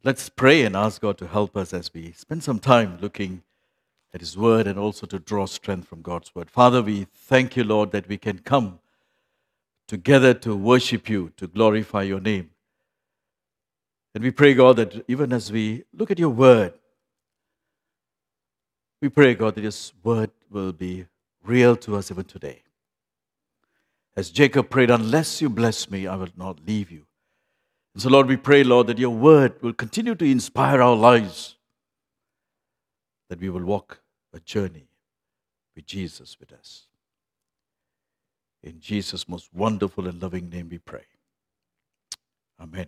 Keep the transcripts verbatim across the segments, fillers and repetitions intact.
Let's pray and ask God to help us as we spend some time looking at His Word and also to draw strength from God's Word. Father, we thank you, Lord, that we can come together to worship you, to glorify your name. And we pray, God, that even as we look at your Word, we pray, God, that this Word will be real to us even today. As Jacob prayed, unless you bless me, I will not leave you. And so, Lord, we pray, Lord, that your Word will continue to inspire our lives, that we will walk a journey with Jesus with us. In Jesus' most wonderful and loving name we pray. Amen.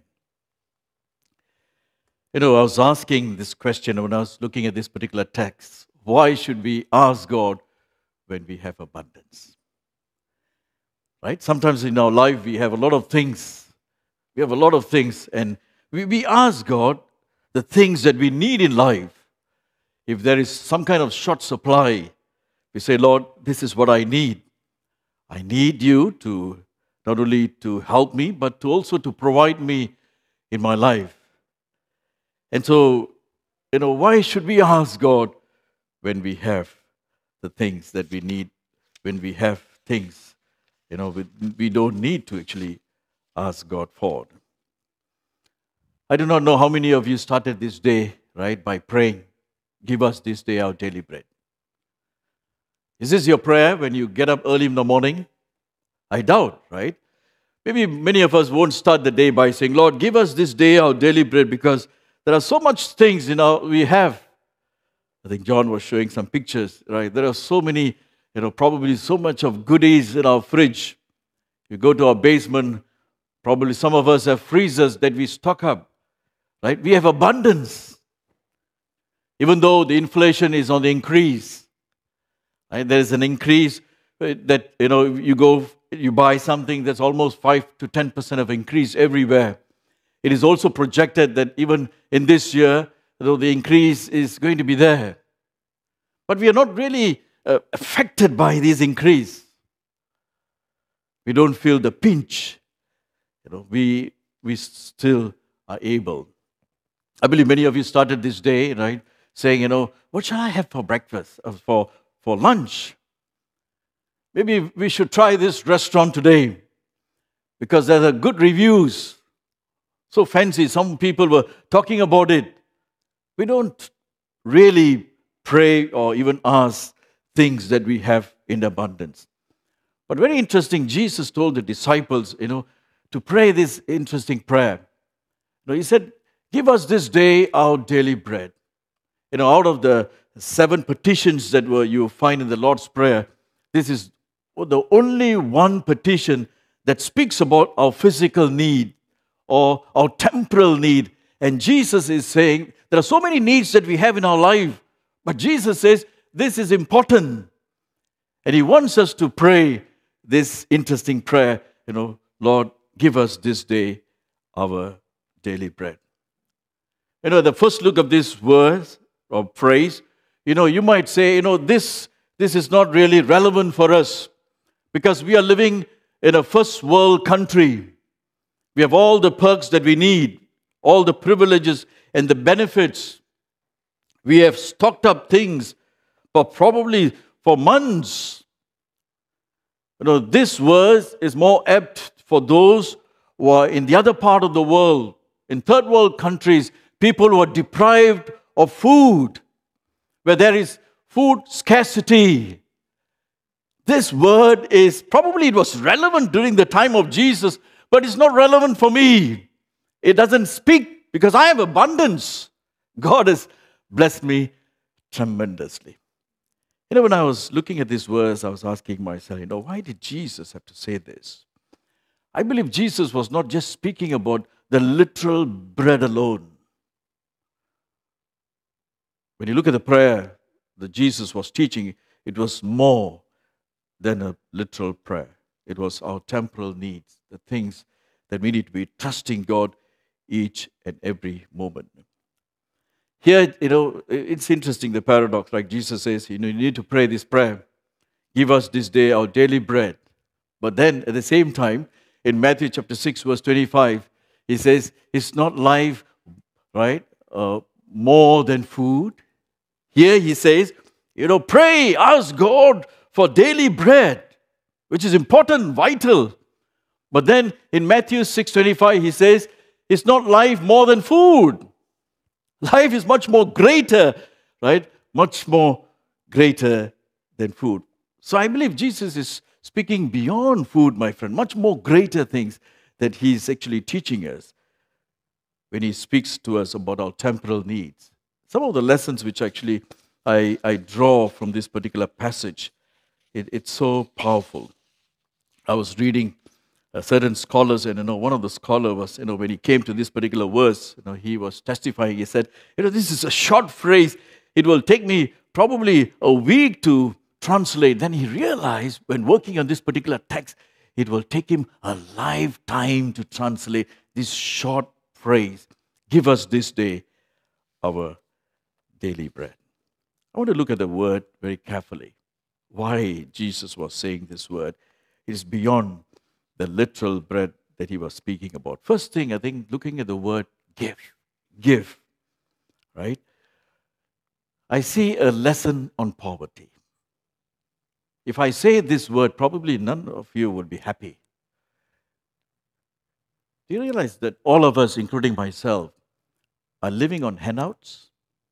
You know, I was asking this question when I was looking at this particular text. Why should we ask God when we have abundance? Right? Sometimes in our life we have a lot of things. We have a lot of things and we, we ask God the things that we need in life. If there is some kind of short supply, we say, Lord, this is what I need. I need you to not only to help me, but to also to provide me in my life. And so, you know, why should we ask God when we have the things that we need, when we have things, you know, we, we don't need to actually ask God for? I do not know how many of you started this day, right, by praying, give us this day our daily bread. Is this your prayer when you get up early in the morning? I doubt, right? Maybe many of us won't start the day by saying, Lord, give us this day our daily bread, because there are so much things, you know, we have. I think John was showing some pictures, right? There are so many, you know, probably so much of goodies in our fridge. You go to our basement, probably some of us have freezers that we stock up, right? We have abundance. Even though the inflation is on the increase, right? There is an increase that, you know, you go, you buy something that's almost five to ten percent of increase everywhere. It is also projected that even in this year, though the increase is going to be there. But we are not really uh, affected by this increase. We don't feel the pinch. You know, we we still are able. I believe many of you started this day, right, saying, you know, what shall I have for breakfast, or for, for lunch? Maybe we should try this restaurant today because there are good reviews. So fancy, some people were talking about it. We don't really pray or even ask things that we have in abundance. But very interesting, Jesus told the disciples, you know, to pray this interesting prayer. You know, he said, give us this day our daily bread. You know, out of the seven petitions that were you find in the Lord's Prayer, this is the only one petition that speaks about our physical need or our temporal need. And Jesus is saying, there are so many needs that we have in our life, but Jesus says, this is important. And He wants us to pray this interesting prayer, you know, Lord, give us this day our daily bread. You know, the first look of this verse or phrase, you know, you might say, you know, this, this is not really relevant for us because we are living in a first world country. We have all the perks that we need, all the privileges and the benefits. We have stocked up things for probably for months. You know, this verse is more apt for those who are in the other part of the world, in third world countries, people who are deprived of food, where there is food scarcity. This word is, probably it was relevant during the time of Jesus, but it's not relevant for me. It doesn't speak because I have abundance. God has blessed me tremendously. You know, when I was looking at this verse, I was asking myself, you know, why did Jesus have to say this? I believe Jesus was not just speaking about the literal bread alone. When you look at the prayer that Jesus was teaching, it was more than a literal prayer. It was our temporal needs, the things that we need to be trusting God each and every moment. Here, you know, it's interesting, the paradox, like Jesus says, you know, you need to pray this prayer. Give us this day our daily bread. But then at the same time, in Matthew chapter six, verse twenty-five, he says, it's not life right? Uh, more than food. Here he says, you know, pray, ask God for daily bread, which is important, vital. But then in Matthew six twenty-five, he says, it's not life more than food. Life is much more greater, right? Much more greater than food. So I believe Jesus is speaking beyond food, my friend, much more greater things that he's actually teaching us when he speaks to us about our temporal needs. Some of the lessons which actually I, I draw from this particular passage, it, it's so powerful. I was reading uh, certain scholars, and you know, one of the scholars was, you know, when he came to this particular verse, you know, he was testifying. He said, you know, this is a short phrase. It will take me probably a week to translate. Then he realized, when working on this particular text, it will take him a lifetime to translate this short phrase. Give us this day our daily bread. I want to look at the word very carefully. Why Jesus was saying this word is beyond the literal bread that he was speaking about. First thing, I think, looking at the word give. Give. Right? I see a lesson on poverty. If I say this word, probably none of you would be happy. Do you realize that all of us, including myself, are living on handouts?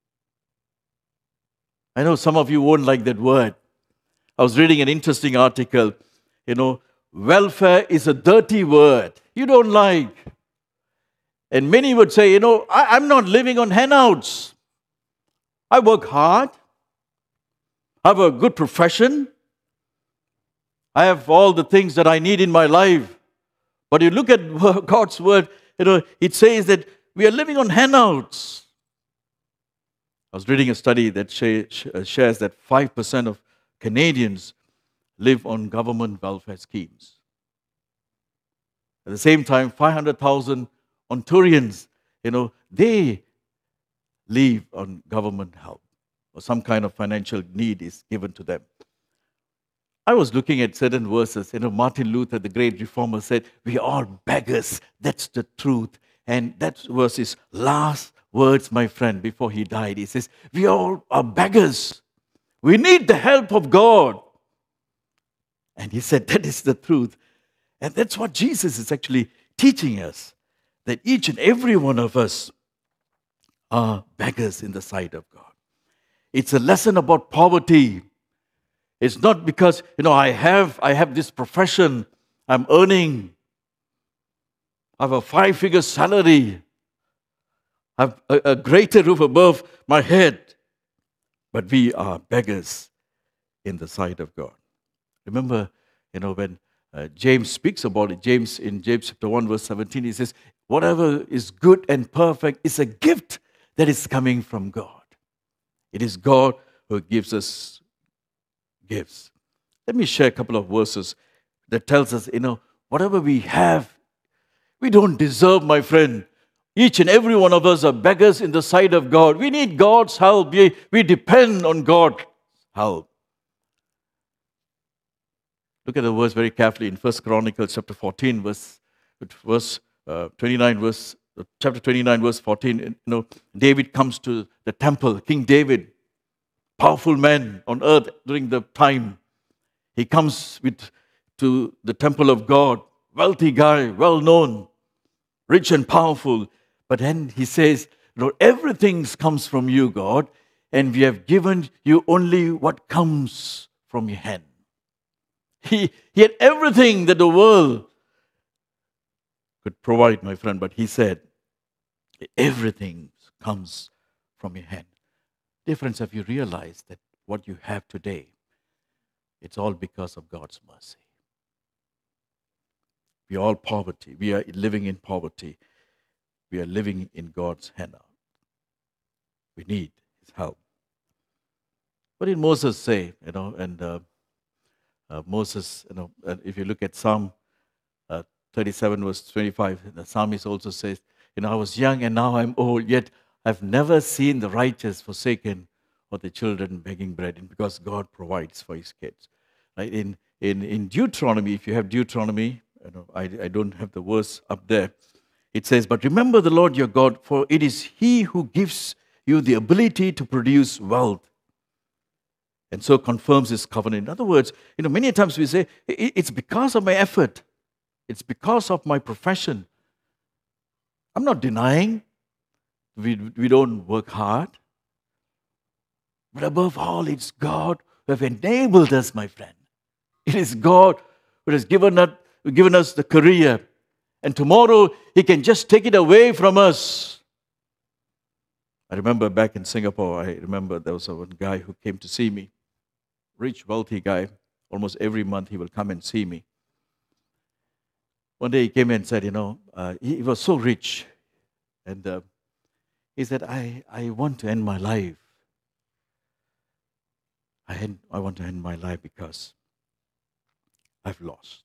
I know some of you won't like that word. I was reading an interesting article. You know, welfare is a dirty word. You don't like. And many would say, you know, I, I'm not living on handouts. I work hard. I have a good profession. I have all the things that I need in my life. But you look at God's word, you know, it says that we are living on handouts. I was reading a study that shares that five percent of Canadians live on government welfare schemes. At the same time, five hundred thousand Ontarians, you know, they live on government help or some kind of financial need is given to them. I was looking at certain verses. You know, Martin Luther, the great reformer, said, we are all beggars. That's the truth. And that was his last words, my friend, before he died. He says, we all are beggars. We need the help of God. And he said, that is the truth. And that's what Jesus is actually teaching us, that each and every one of us are beggars in the sight of God. It's a lesson about poverty. It's not because, you know, I have, I have this profession, I'm earning, I have a five-figure salary, I have a, a greater roof above my head, but we are beggars in the sight of God. Remember, you know, when uh, James speaks about it, James in James chapter one verse seventeen, he says, whatever is good and perfect is a gift that is coming from God. It is God who gives us gifts. Let me share a couple of verses that tells us, you know, whatever we have, we don't deserve, my friend. Each and every one of us are beggars in the sight of God. We need God's help. We, we depend on God's help. Look at the verse very carefully in First Chronicles chapter fourteen, verse, verse uh, twenty-nine, verse uh, chapter twenty-nine, verse fourteen. You know, David comes to the temple. King David, powerful man on earth during the time, he comes with to the temple of God. Wealthy guy, well known, rich and powerful. But then he says, Lord, everything comes from you, God, and we have given you only what comes from your hand. He, he had everything that the world could provide, my friend, but he said, everything comes from your hand. Dear friends, have you realized that what you have today, it's all because of God's mercy? We are all poverty. We are living in poverty. We are living in God's handout. We need His help. What did Moses say? You know, and uh, uh, Moses, you know, uh, if you look at Psalm uh, thirty-seven, verse twenty-five, the psalmist also says, you know, I was young and now I'm old, yet I've never seen the righteous forsaken or the children begging bread, and because God provides for His kids. Right? In in in Deuteronomy, if you have Deuteronomy, you know, I I don't have the verse up there. It says, but remember the Lord your God, for it is He who gives you the ability to produce wealth and so confirms His covenant. In other words, you know, many times we say, it's because of my effort. It's because of my profession. I'm not denying we, we don't work hard. But above all, it's God who have enabled us, my friend. It is God who has given us, given us the career. And tomorrow, He can just take it away from us. I remember back in Singapore, I remember there was one guy who came to see me. Rich, wealthy guy. Almost every month he will come and see me. One day he came and said, you know, uh, he, he was so rich. And uh, he said, I, I want to end my life. I, end, I want to end my life because I've lost.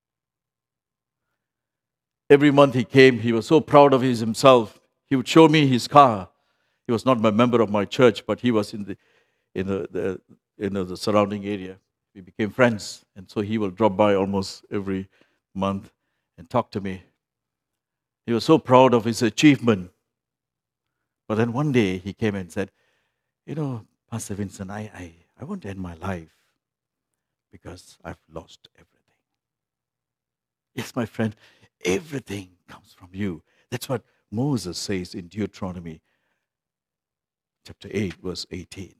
Every month he came, he was so proud of his himself. He would show me his car. He was not a member of my church, but he was in the in the, the in the, the surrounding area. We became friends, and so he will drop by almost every month and talk to me. He was so proud of his achievement. But then one day he came and said, you know, Pastor Vincent, I, I, I want to end my life because I've lost everything. Yes, my friend, everything comes from you. That's what Moses says in Deuteronomy chapter eight, verse eighteen.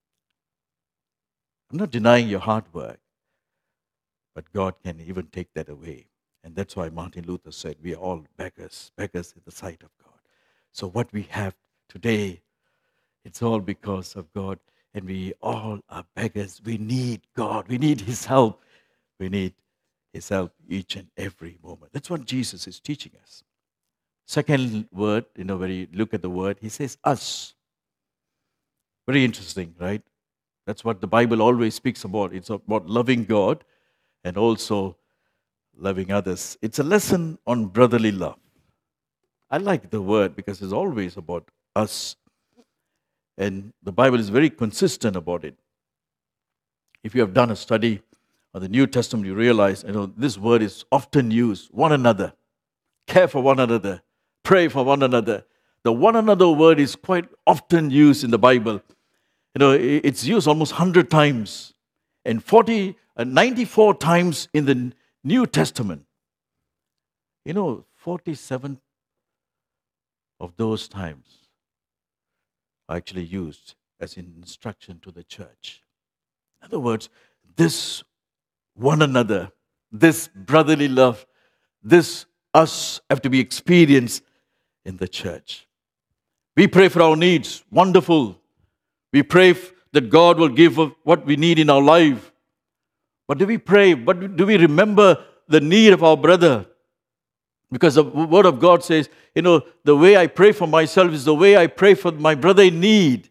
I'm not denying your hard work, but God can even take that away. And that's why Martin Luther said, we are all beggars, beggars in the sight of God. So what we have today, it's all because of God. And we all are beggars. We need God. We need His help. We need His help each and every moment. That's what Jesus is teaching us. Second word, you know, when you look at the word, He says us. Very interesting, right? That's what the Bible always speaks about. It's about loving God and also loving others. It's a lesson on brotherly love. I like the word because it's always about us. And the Bible is very consistent about it. If you have done a study of the New Testament, you realize, you know, this word is often used, one another. Care for one another. Pray for one another. The one another word is quite often used in the Bible. You know, it's used almost one hundred times and forty, ninety-four times in the New Testament. You know, forty-seven of those times are actually used as an instruction to the church. In other words, this one another, this brotherly love, this us have to be experienced in the church. We pray for our needs, wonderful. We pray that God will give what we need in our life. But do we pray? But do we remember the need of our brother? Because the Word of God says, you know, the way I pray for myself is the way I pray for my brother in need.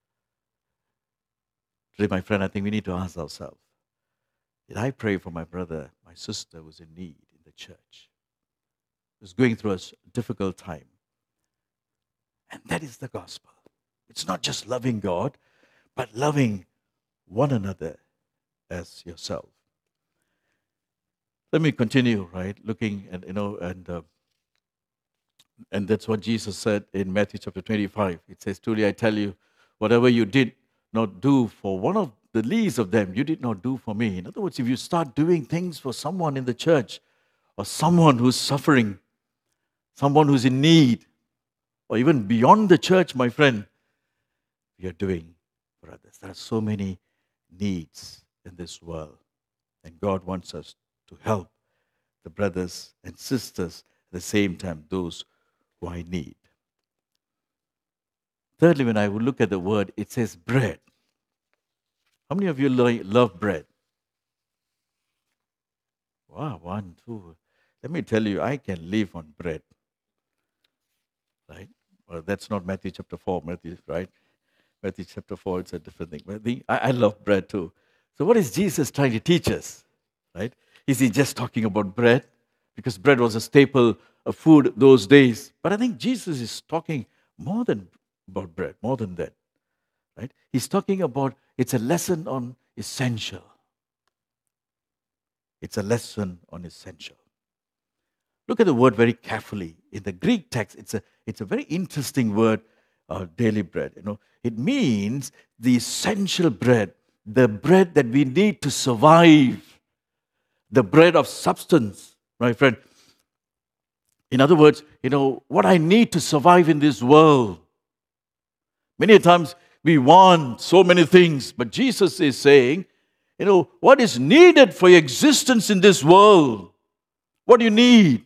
Today, my friend, I think we need to ask ourselves, did I pray for my brother, my sister who was in need in the church, who's going through a difficult time? And that is the gospel. It's not just loving God, but loving one another as yourself. Let me continue, right? Looking at, you know, and uh, and that's what Jesus said in Matthew chapter twenty-five. It says, truly I tell you, whatever you did not do for one of the least of them, you did not do for me. In other words, if you start doing things for someone in the church, or someone who's suffering, someone who's in need, or even beyond the church, my friend, you're doing for others. There are so many needs in this world, and God wants us to help the brothers and sisters at the same time, those who I need. Thirdly, when I would look at the word, it says bread. How many of you lo- love bread? Wow, one, two. Let me tell you, I can live on bread. Right? Well, that's not Matthew chapter four, Matthew, right? Matthew chapter four, it's a different thing. But the, I, I love bread too. So what is Jesus trying to teach us? Right? Is he just talking about bread? Because bread was a staple of food those days. But I think Jesus is talking more than about bread, more than that. Right? He's talking about, it's a lesson on essential. It's a lesson on essential. Look at the word very carefully. In the Greek text, it's a, it's a very interesting word, uh, daily bread. You know, it means the essential bread, the bread that we need to survive, the bread of substance, my friend. In other words, you know, what I need to survive in this world. Many times we want so many things, but Jesus is saying, you know, what is needed for your existence in this world? What do you need?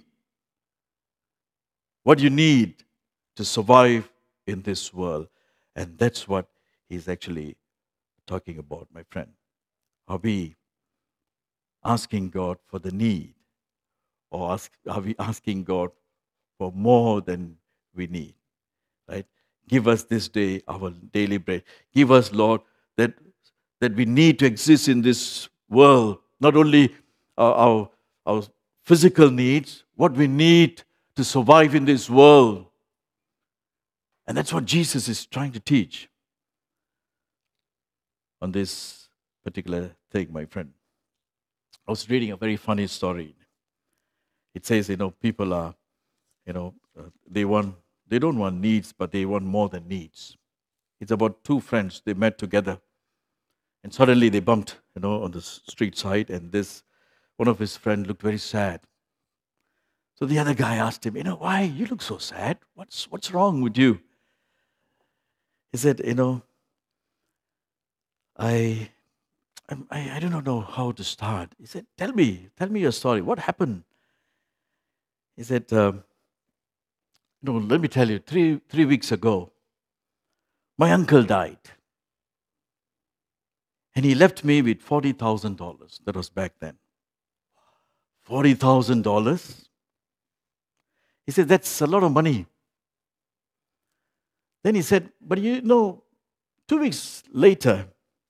What you need to survive in this world. And that's what he's actually talking about, my friend. Are we asking God for the need? Or ask, are we asking God for more than we need? Right? Give us this day our daily bread. Give us, Lord, that, that we need to exist in this world. Not only our, our, our physical needs, what we need to survive in this world. And that's what Jesus is trying to teach on this particular thing, my friend. I was reading a very funny story. It says, you know, people are, you know, uh, they want, they don't want needs, but they want more than needs. It's about two friends. They met together, and suddenly they bumped, you know, on the street side, and this, one of his friends looked very sad. So the other guy asked him, you know, why? You look so sad. What's, what's wrong with you? He said, you know, I, I, I don't know how to start. He said, tell me, tell me your story. What happened? He said, um, no, let me tell you, three, three weeks ago, my uncle died. And he left me with forty thousand dollars. That was back then. forty thousand dollars? He said, that's a lot of money. Then he said, but you know, two weeks later,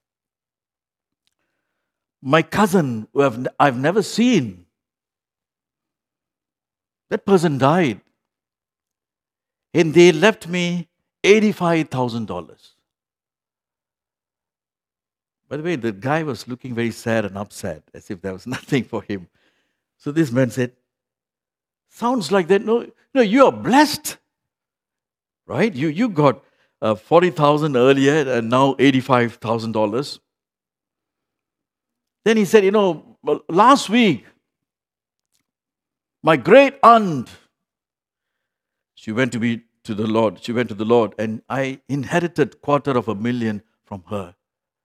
my cousin, who I've, I've never seen, that person died. And they left me eighty-five thousand dollars. By the way, the guy was looking very sad and upset, as if there was nothing for him. So this man said, sounds like that. No, no, you are blessed. Right? You, you got uh, forty thousand dollars earlier and now eighty-five thousand dollars. Then he said, you know, last week, my great aunt, she went to be to the Lord. She went to the Lord, and I inherited quarter of a million from her.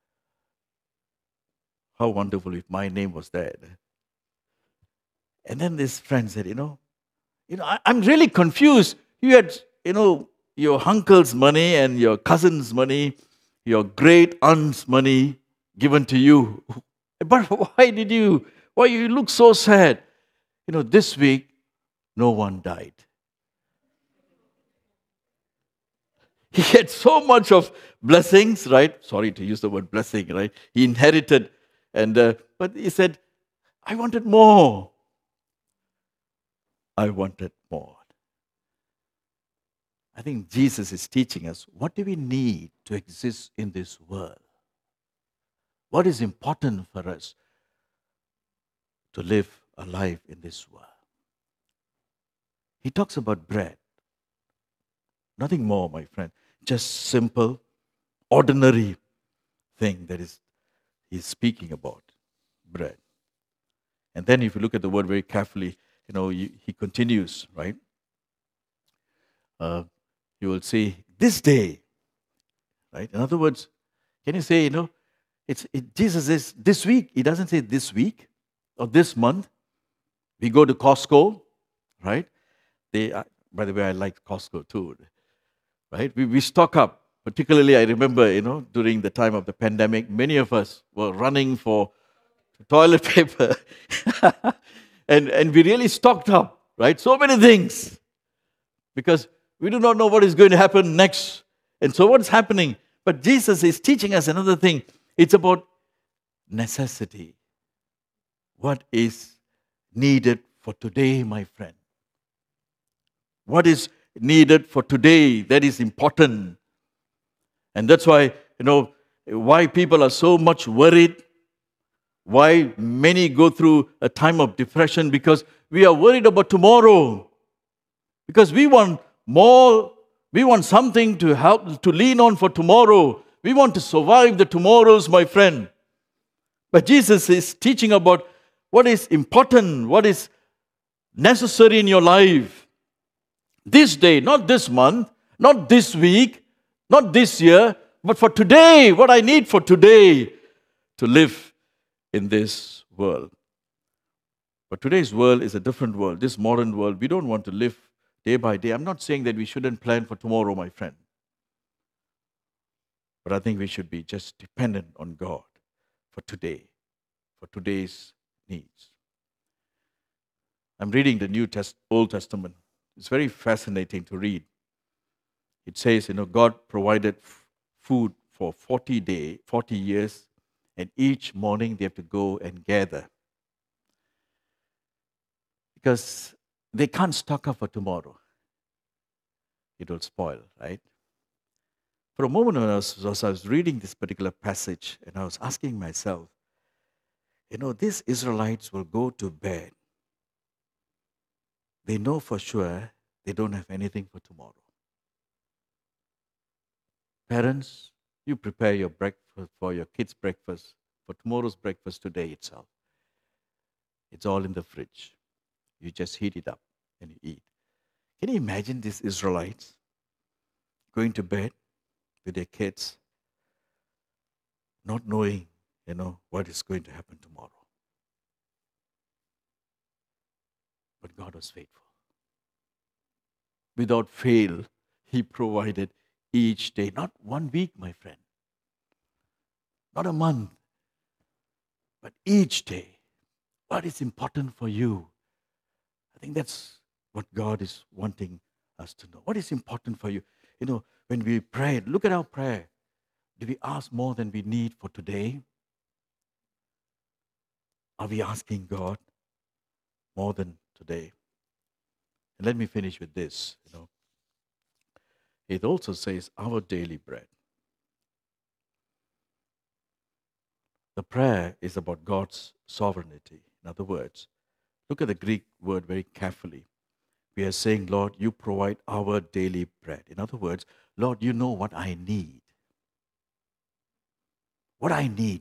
How wonderful if my name was there. And then this friend said, you know, you know, I, I'm really confused. You had, you know, your uncle's money and your cousin's money, your great aunt's money given to you. But why did you, why you look so sad? You know, this week, no one died. He had so much of blessings, right? Sorry to use the word blessing, right? He inherited, and uh, but he said, I wanted more. I wanted more. I think Jesus is teaching us, what do we need to exist in this world? What is important for us to live a life in this world? He talks about bread. Nothing more, my friend. Just simple, ordinary thing that is he's speaking about. Bread. And then if you look at the word very carefully, you know, he, he continues, right? Uh, you will see this day, right? In other words, can you say, you know, it's it, Jesus says this week. He doesn't say this week or this month. We go to Costco, right? They, uh, by the way, I like Costco too, right? We, we stock up. Particularly, I remember, you know, during the time of the pandemic, many of us were running for toilet paper. and, and we really stocked up, right? So many things. Because we do not know what is going to happen next. And so what's happening? But Jesus is teaching us another thing. It's about necessity. What is needed for today, my friend? What is needed for today? That is important. And that's why, you know, why people are so much worried, why many go through a time of depression, because we are worried about tomorrow. Because we want more, we want something to help, to lean on for tomorrow. We want to survive the tomorrows, my friend. But Jesus is teaching about what is important, what is necessary in your life. This day, not this month, not this week, not this year, but for today, what I need for today to live in this world. But today's world is a different world. This modern world, we don't want to live day by day. I'm not saying that we shouldn't plan for tomorrow, my friend. But I think we should be just dependent on God for today, for today's needs. I'm reading the New Test, Old Testament. It's very fascinating to read. It says, you know, God provided f- food for forty days, forty years, and each morning they have to go and gather. Because they can't stock up for tomorrow. It will spoil, right? For a moment, when I was, as I was reading this particular passage, and I was asking myself, you know, these Israelites will go to bed. They know for sure they don't have anything for tomorrow. Parents, you prepare your breakfast for your kids' breakfast, for tomorrow's breakfast today itself. It's all in the fridge. You just heat it up and you eat. Can you imagine these Israelites going to bed with their kids, not knowing, you know, what is going to happen tomorrow? But God was faithful. Without fail, He provided each day. Not one week, my friend. Not a month. But each day. What is important for you? I think that's what God is wanting us to know. What is important for you? You know, when we pray, look at our prayer. Do we ask more than we need for today? Are we asking God more than today? And let me finish with this. You know, it also says our daily bread. The prayer is about God's sovereignty. In other words, look at the Greek word very carefully. We are saying, Lord, you provide our daily bread. In other words, Lord, you know what I need. What I need.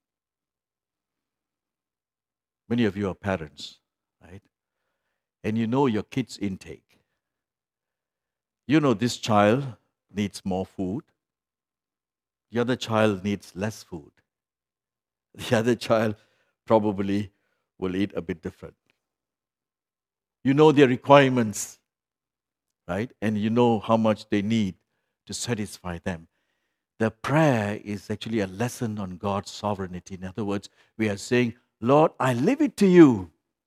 Many of you are parents, right? And you know your kids' intake. You know this child needs more food. The other child needs less food. The other child probably will eat a bit different. You know their requirements, right? And you know how much they need to satisfy them. The prayer is actually a lesson on God's sovereignty. In other words, we are saying, Lord, I leave it to you.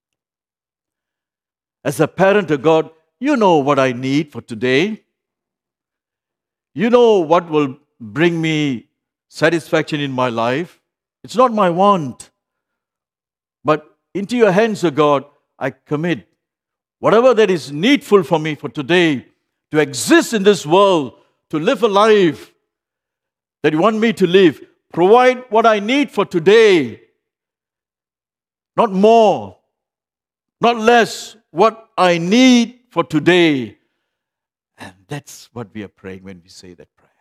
As a parent of God, you know what I need for today. You know what will bring me satisfaction in my life. It's not my want. But into your hands, O God, I commit whatever that is needful for me for today, to exist in this world, to live a life that you want me to live. Provide what I need for today. Not more, not less, what I need for today. And that's what we are praying when we say that prayer.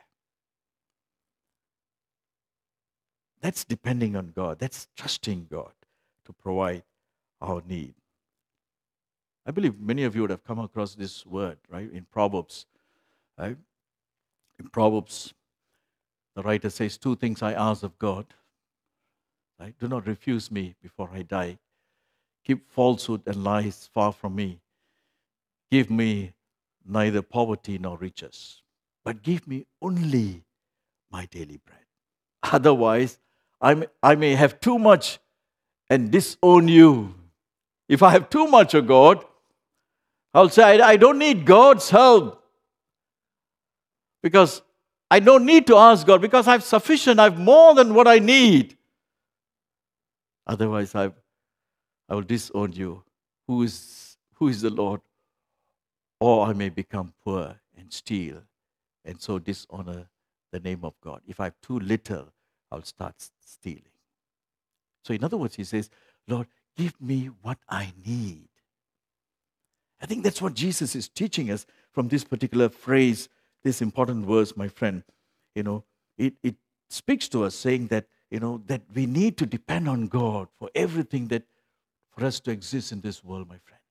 That's depending on God. That's trusting God to provide our need. I believe many of you would have come across this word, right, in Proverbs. Right? In Proverbs, the writer says, two things I ask of God. Right? Do not refuse me before I die. Keep falsehood and lies far from me. Give me neither poverty nor riches, but give me only my daily bread. Otherwise, I may, I may have too much and disown you. If I have too much of God, I'll say, I, I don't need God's help. Because I don't need to ask God, because I have sufficient, I have more than what I need. Otherwise, I, I will disown you. Who is, who is the Lord? Or I may become poor and steal, and so dishonor the name of God. If I have too little, I'll start stealing. So in other words, he says, Lord, give me what I need. I think that's what Jesus is teaching us from this particular phrase, this important verse, my friend. You know, it, it speaks to us saying that, you know, that we need to depend on God for everything that, for us to exist in this world, my friend.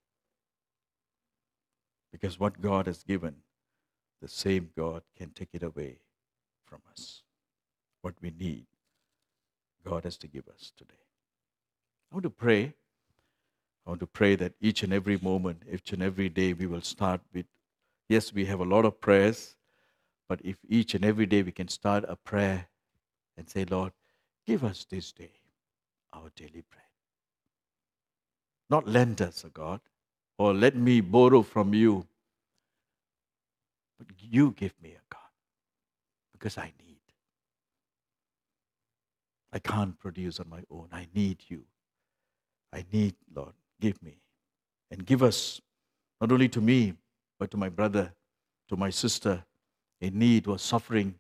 Because what God has given, the same God can take it away from us. What we need, God has to give us today. I want to pray. I want to pray that each and every moment, each and every day, we will start with, yes, we have a lot of prayers, but if each and every day we can start a prayer and say, Lord, give us this day our daily bread. Not lend us, O God, or let me borrow from you, but you give me, O God, because I need. I can't produce on my own. I need you. I need, Lord, give me. And give us, not only to me, but to my brother, to my sister in need or suffering,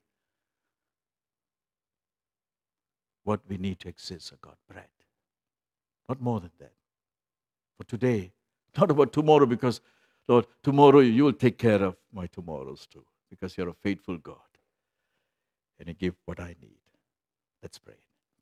what we need to exist, O God, bread. Not more than that. For today, not about tomorrow, because, Lord, tomorrow you will take care of my tomorrows too, because you're a faithful God. And you give what I need. Let's pray.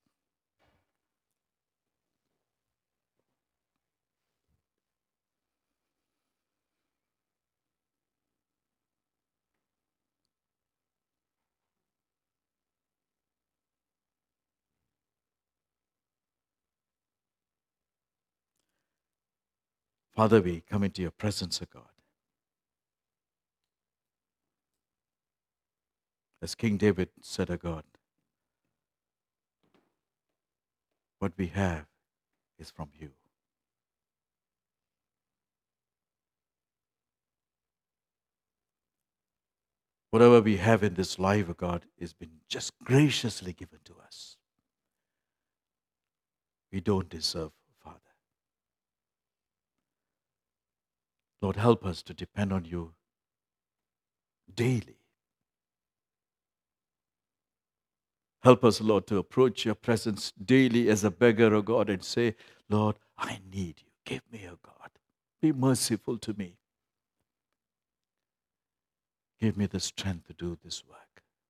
Father, we come into your presence, O God. As King David said, O God, what we have is from you. Whatever we have in this life, O God, has been just graciously given to us. We don't deserve, Father. Lord, help us to depend on you daily. Help us, Lord, to approach your presence daily as a beggar, O God, and say, Lord, I need you. Give me, O God. Be merciful to me. Give me the strength to do this work.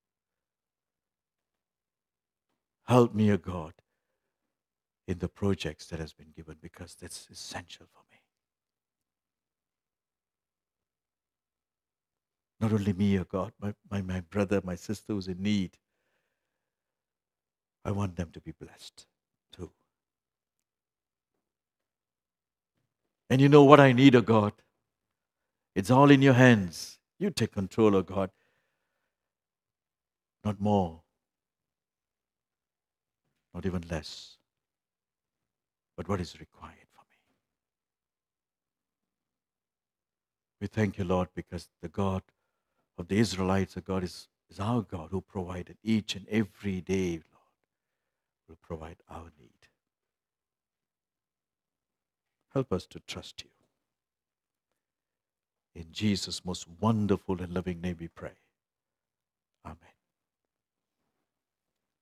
Help me, O God, in the projects that has been given, because that's essential for me. Not only me, O God, my, my, my brother, my sister who's in need. I want them to be blessed too. And you know what I need, O God? It's all in your hands. You take control, O God. Not more, not even less, but what is required for me. We thank you, Lord, because the God of the Israelites, the God is, is our God who provided each and every day, Lord, will provide our need. Help us to trust you. In Jesus' most wonderful and loving name we pray. Amen.